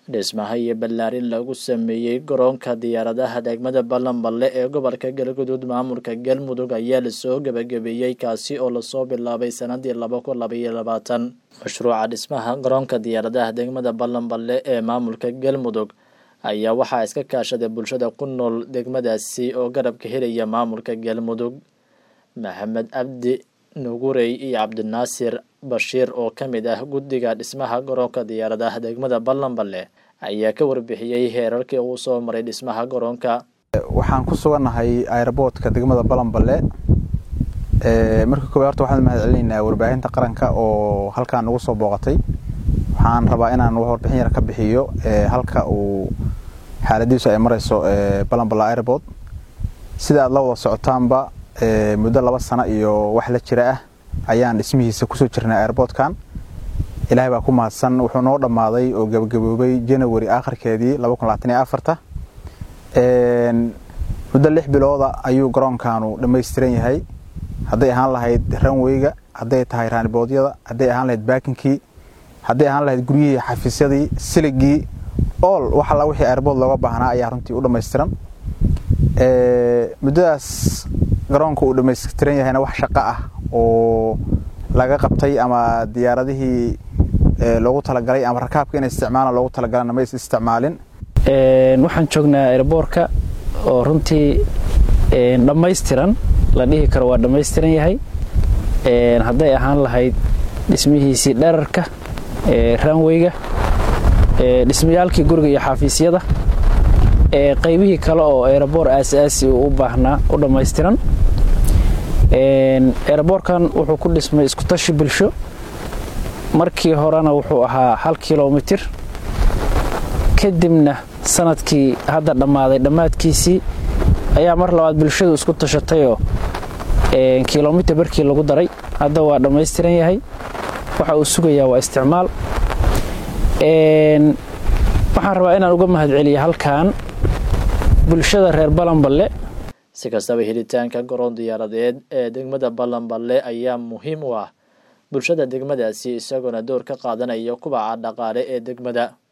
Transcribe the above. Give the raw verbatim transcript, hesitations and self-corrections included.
dhismaha iyo ballaarin lagu sameeyay garoonka diyaaradaha degmada Ballanballe ee gobolka Galgaduud maamulka Galmudug ayaa la soo gabagabeeyay kaasi oo la soo bilaabay sanadii laba kun laba iyo labaatan. Mashruuca dhismaha garoonka diyaaradaha degmada Ballanballe ee maamulka Galmudug ayaa waxaa iska kaashaday bulshada ku nool degmadaasi oo garab ka helaya maamulka Galmudug. Maxamed Abdi Nugurey iyo Cabdinaasir Bashiir oo ka mid ah guddiga dhismaha garoonka diyaaradaha degmada Ballanballe ayaa ka warbixiyay heerarkii uu soo maray dhismaha garoonka. Waxaan ku suganahay airportka degmada Ballanballe ee markii koowaad waxaan mahadcelinaynaa warbaahinta qaranka oo halkaan ugu soo booqatay. Waxaan rabaa inaan warbixin yar ka bixiyo ee halka uu xaaladiisu ay marayso ee Ballanballe airport. Sida aad la wada socotaanba ee muddo laba sano iyo wax la jira ah ayaan dhismihiisa ku soo jirnay airportkan. Ilaahay baa ku mahadsan wuxuu noo dhamaaday oo gabagaboobay January aakhirkeedii laba kun labaatan iyo afar. Een muddo lix bilood ayuu garoonkaanu dhameystiran yahay. Haday ahaan lahayd runway-ga, haday tahay runboodyada, haday ahaan lahayd parking-kii, haday ahaan lahayd guriyihii xafiisyadii, siligii, all waxa la wixii airport looga baahnaa ayaa runtii u dhameystiran. Ee muddadaas garoonka uu dhameystiran yahayna wax shaqo ah oo laga qabtay ama diyaaradihii ee loogu talagalay ama rakaabka inay isticmaalaan loogu talagalay ma isticmaalin. Ee waxaan joognaa airportka oo runtii ee dhameystiran la dhihi karo waa dhameystiran yahay. Ee haday ahaan lahayd dhismihiisii dhererka ee runway-ga ee dhismayaalkii guriga iyo xafiisyada ee qaybihii kale oo airport asaasi u baahnaa u dhameystiran. Een airportkan wuxuu ku dhismay isku tashi bulsho markii horena wuxuu ahaa hal kiiloomitir kadibna sanadkii hadda dhamaaday dhamaadkiisii ayaa mar labaad bulshadu isku tashatay oo een kiiloomitir barkii lagu daray hadda waa dhameystiran yahay. waxa uu sugayaa waa isticmaal. een waxaan rabaa inaan uga mahadceliyo halkaan bulshada reer Ballanballe. Si kastaba helitaanka garoon diyaaradeed ee degmada Ballanballe ayaa muhiim u ah bulshada degmadaasi isagoo door ka qaadanaya kubaca dhaqaale ee degmada.